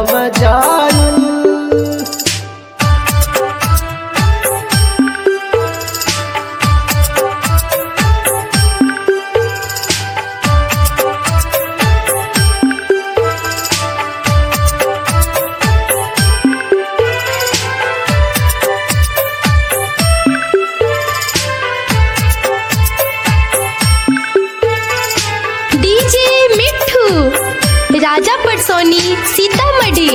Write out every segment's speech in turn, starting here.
हम जारू। DJ Mitthu Raja Parsoni Sitamarhi.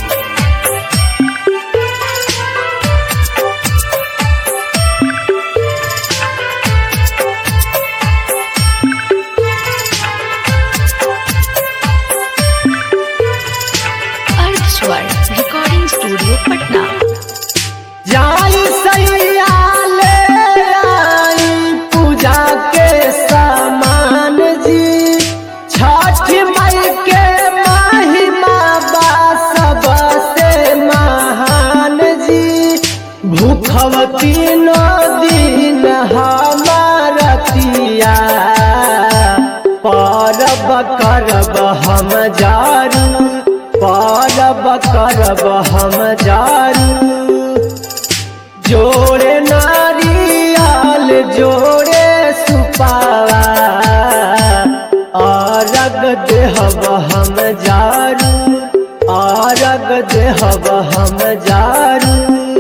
Ardhaswar recording studio Patna. जाई सैया ले आई पूजा के सामान जी, छठ माई के महिमा बा सबसे महान जी। भूखवती नो दिन हमारतिया, परब करब हम जारू, परब करब हम जारू। जोड़े नारियल जोड़े सुपावा, अरग देहब हम जारू, अरग देहब हम जारू।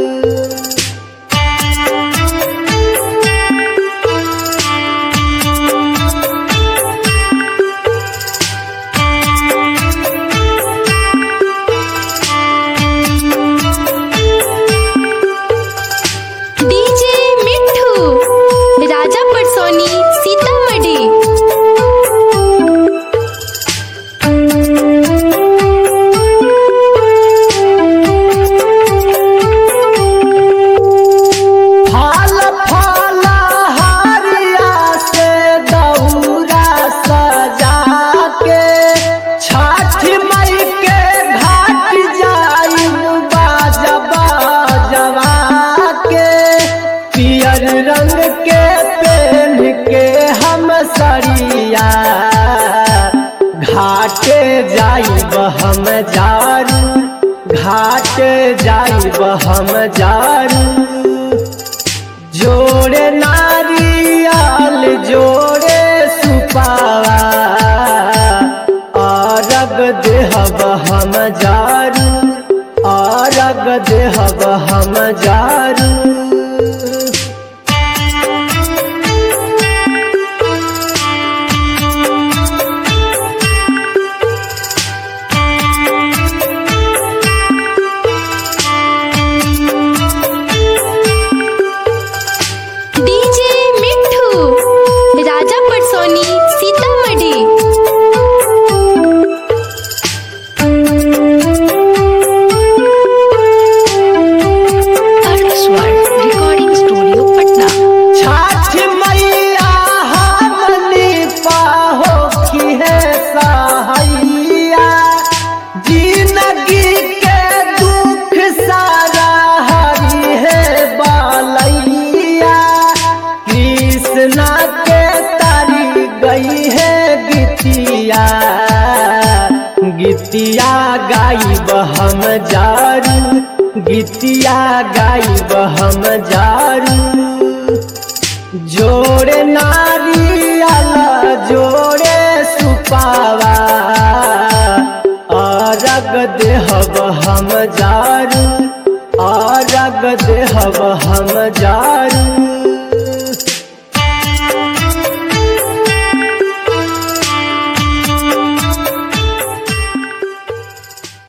डीजे मिट्ठू राजा परसोनी सीतामढ़ी। फल फल हरिया से दौरा सजा के, छठ मई के घाट जाई बाजा बाजवा के। पियर रंग के पहन के हम सरिया, घाटे जाइब हम जारू, घाटे जाइब हम जारू। जोड़े नारियल जोड़े सुपावा, अरग देहब हम जारू, अरग देहब हम जारू। DJ Mitthu Raja Parsoni Sitamarhi. Ardhaswar recording studio Patna. Chhath मैया हमनी पाहो की है सहाइया, जिंदगी के दुख सारा हरी है बालैया। कृष्णा के तारी गई है गीतिया, गीतिया गाइब हम जारू, गीतिया गाइब हम जारू। जोड़े नारियल जोड़े सुपावा, अरग देहब हम जारू, अरग देहब हम जारू।